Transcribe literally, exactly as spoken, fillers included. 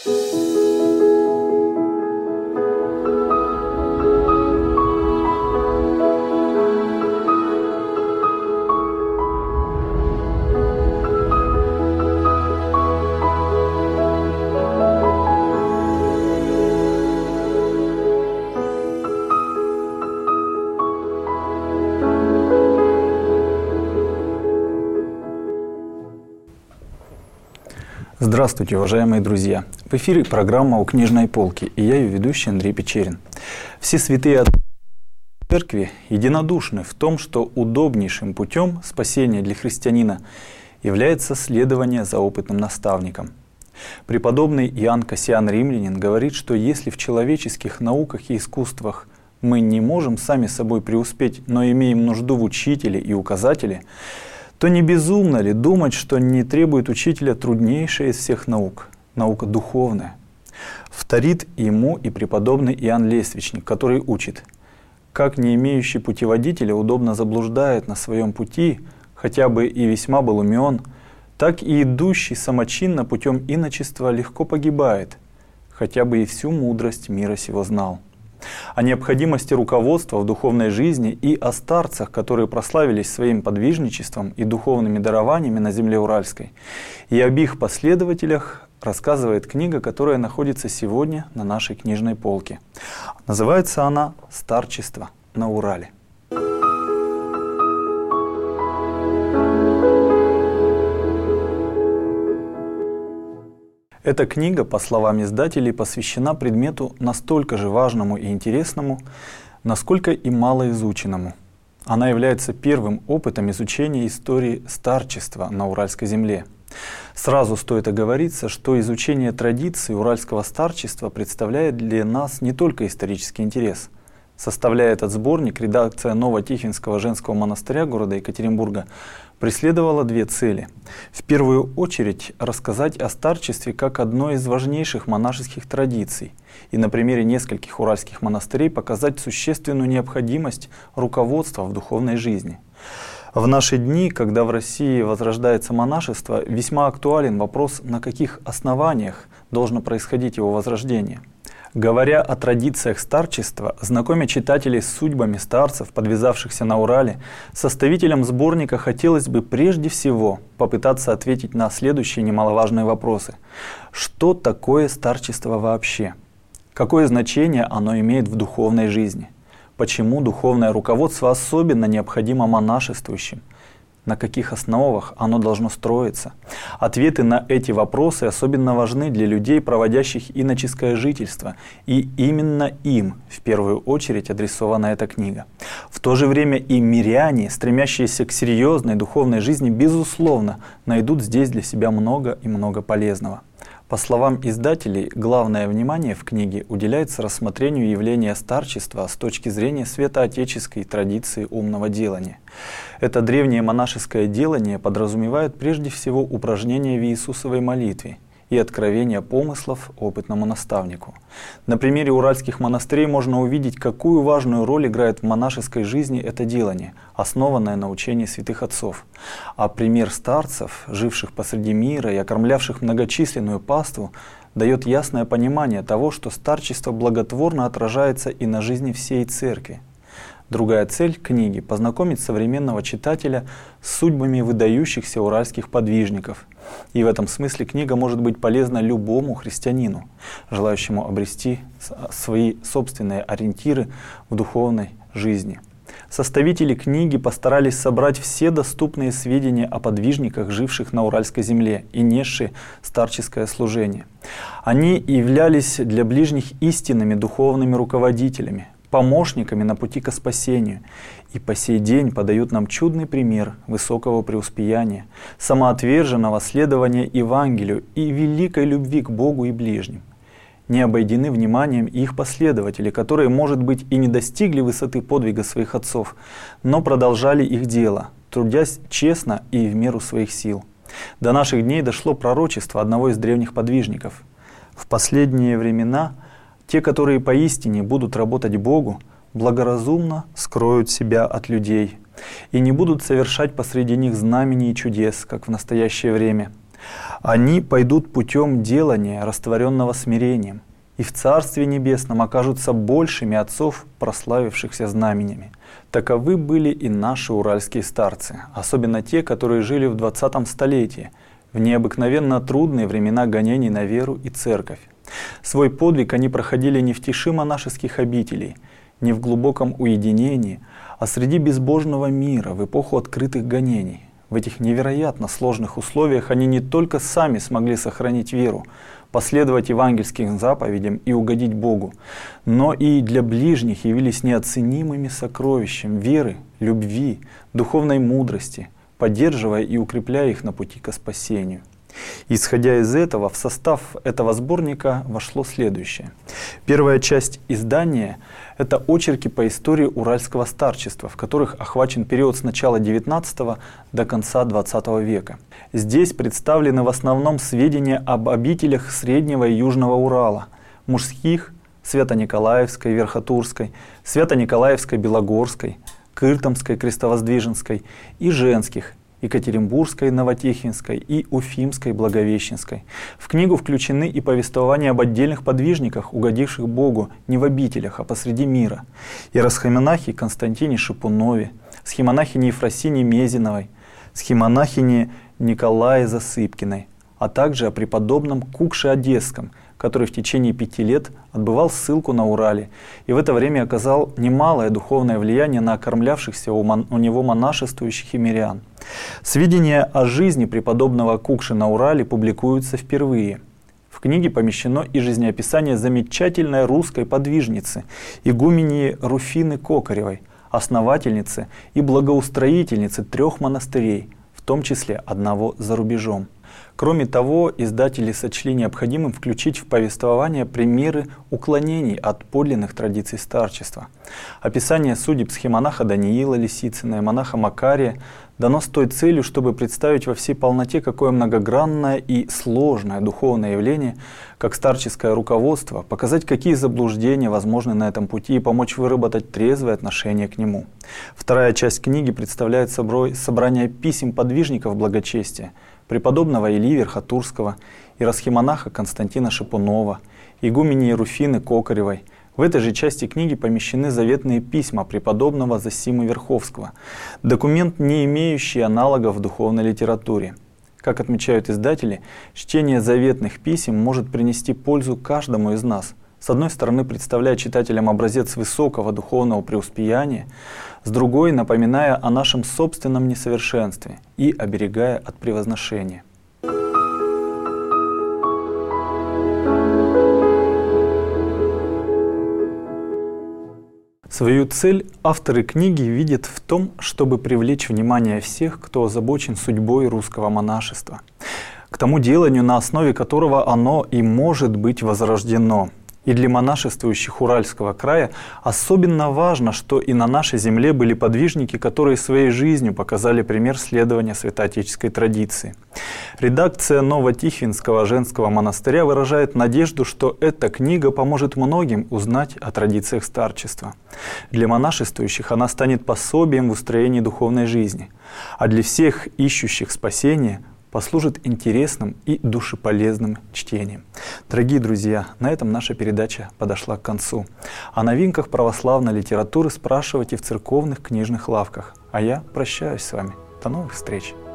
Здравствуйте, уважаемые друзья! В эфире программа «У книжной полки» и я ее ведущий Андрей Печерин. Все святые отцы церкви единодушны в том, что удобнейшим путем спасения для христианина является следование за опытным наставником. Преподобный Иоанн Кассиан Римлянин говорит, что если в человеческих науках и искусствах мы не можем сами собой преуспеть, но имеем нужду в учителе и указателе, то не безумно ли думать, что не требует учителя труднейшая из всех наук – наука духовная? Вторит ему и преподобный Иоанн Лествичник, который учит: как не имеющий путеводителя удобно заблуждает на своем пути, хотя бы и весьма был умен, так и идущий самочинно путем иночества легко погибает, хотя бы и всю мудрость мира сего знал. О необходимости руководства в духовной жизни и о старцах, которые прославились своим подвижничеством и духовными дарованиями на земле Уральской, и об их последователях рассказывает книга, которая находится сегодня на нашей книжной полке. Называется она «Старчество на Урале». Эта книга, по словам издателей, посвящена предмету настолько же важному и интересному, насколько и малоизученному. Она является первым опытом изучения истории старчества на Уральской земле. Сразу стоит оговориться, что изучение традиций уральского старчества представляет для нас не только исторический интерес. Составляя этот сборник, редакция Новотихвинского женского монастыря города Екатеринбурга преследовала две цели. В первую очередь рассказать о старчестве как одной из важнейших монашеских традиций и на примере нескольких уральских монастырей показать существенную необходимость руководства в духовной жизни. В наши дни, когда в России возрождается монашество, весьма актуален вопрос, на каких основаниях должно происходить его возрождение. Говоря о традициях старчества, знакомя читателей с судьбами старцев, подвязавшихся на Урале, составителям сборника хотелось бы прежде всего попытаться ответить на следующие немаловажные вопросы. Что такое старчество вообще? Какое значение оно имеет в духовной жизни? Почему духовное руководство особенно необходимо монашествующим? На каких основах оно должно строиться? Ответы на эти вопросы особенно важны для людей, проводящих иноческое жительство, и именно им в первую очередь адресована эта книга. В то же время и миряне, стремящиеся к серьезной духовной жизни, безусловно, найдут здесь для себя много и много полезного. По словам издателей, главное внимание в книге уделяется рассмотрению явления старчества с точки зрения святоотеческой традиции умного делания. Это древнее монашеское делание подразумевает прежде всего упражнение в Иисусовой молитве и откровение помыслов опытному наставнику. На примере уральских монастырей можно увидеть, какую важную роль играет в монашеской жизни это делание, основанное на учении святых отцов. А пример старцев, живших посреди мира и окормлявших многочисленную паству, дает ясное понимание того, что старчество благотворно отражается и на жизни всей церкви. Другая цель книги – познакомить современного читателя с судьбами выдающихся уральских подвижников. И в этом смысле книга может быть полезна любому христианину, желающему обрести свои собственные ориентиры в духовной жизни. Составители книги постарались собрать все доступные сведения о подвижниках, живших на Уральской земле и несшие старческое служение. Они являлись для ближних истинными духовными руководителями, помощниками на пути к спасению, и по сей день подают нам чудный пример высокого преуспеяния, самоотверженного следования Евангелию и великой любви к Богу и ближним. Не обойдены вниманием и их последователи, которые, может быть, и не достигли высоты подвига своих отцов, но продолжали их дело, трудясь честно и в меру своих сил. До наших дней дошло пророчество одного из древних подвижников. В последние времена те, которые поистине будут работать Богу, благоразумно скроют себя от людей и не будут совершать посреди них знамений и чудес, как в настоящее время. Они пойдут путем делания, растворенного смирением, и в Царстве Небесном окажутся большими отцов, прославившихся знаменями. Таковы были и наши уральские старцы, особенно те, которые жили в двадцатом столетии, в необыкновенно трудные времена гонений на веру и церковь. Свой подвиг они проходили не в тиши монашеских обителей, не в глубоком уединении, а среди безбожного мира в эпоху открытых гонений. В этих невероятно сложных условиях они не только сами смогли сохранить веру, последовать евангельским заповедям и угодить Богу, но и для ближних явились неоценимыми сокровищем веры, любви, духовной мудрости, поддерживая и укрепляя их на пути ко спасению. Исходя из этого, в состав этого сборника вошло следующее. Первая часть издания – это очерки по истории уральского старчества, в которых охвачен период с начала девятнадцатого до конца двадцатого века. Здесь представлены в основном сведения об обителях Среднего и Южного Урала, мужских – Свято-Николаевской, Верхотурской, Свято-Николаевской, Белогорской, Кыртомской, Крестовоздвиженской и женских – Екатеринбургской, Новотихвинской и Уфимской, Благовещенской. В книгу включены и повествования об отдельных подвижниках, угодивших Богу не в обителях, а посреди мира. Иеросхимонахе Константине Шипунове, схимонахине Ефросине Мезиновой, схимонахине Николае Засыпкиной, а также о преподобном Кукше Одесском, который в течение пяти лет отбывал ссылку на Урале и в это время оказал немалое духовное влияние на окормлявшихся у, мон, у него монашествующих и мирян. Сведения о жизни преподобного Кукши на Урале публикуются впервые. В книге помещено и жизнеописание замечательной русской подвижницы, игуменьи Руфины Кокаревой, основательницы и благоустроительницы трех монастырей, в том числе одного за рубежом. Кроме того, издатели сочли необходимым включить в повествование примеры уклонений от подлинных традиций старчества. Описание судеб схимонаха Даниила Лисицына и монаха Макария дано с той целью, чтобы представить во всей полноте, какое многогранное и сложное духовное явление, как старческое руководство, показать, какие заблуждения возможны на этом пути и помочь выработать трезвое отношение к нему. Вторая часть книги представляет собой собрание писем подвижников благочестия, преподобного Ильи Верхотурского, иеросхимонаха Константина Шипунова, игуменьи Руфины Кокаревой. В этой же части книги помещены заветные письма преподобного Зосимы Верховского, документ, не имеющий аналогов в духовной литературе. Как отмечают издатели, чтение заветных писем может принести пользу каждому из нас. С одной стороны, представляя читателям образец высокого духовного преуспеяния, с другой, напоминая о нашем собственном несовершенстве и оберегая от превозношения. Свою цель авторы книги видят в том, чтобы привлечь внимание всех, кто озабочен судьбой русского монашества, к тому деланию, на основе которого оно и может быть возрождено. И для монашествующих Уральского края особенно важно, что и на нашей земле были подвижники, которые своей жизнью показали пример следования святоотеческой традиции. Редакция Новотихвинского женского монастыря выражает надежду, что эта книга поможет многим узнать о традициях старчества. Для монашествующих она станет пособием в устроении духовной жизни, а для всех ищущих спасения послужит интересным и душеполезным чтением. Дорогие друзья, на этом наша передача подошла к концу. О новинках православной литературы спрашивайте в церковных книжных лавках. А я прощаюсь с вами. До новых встреч!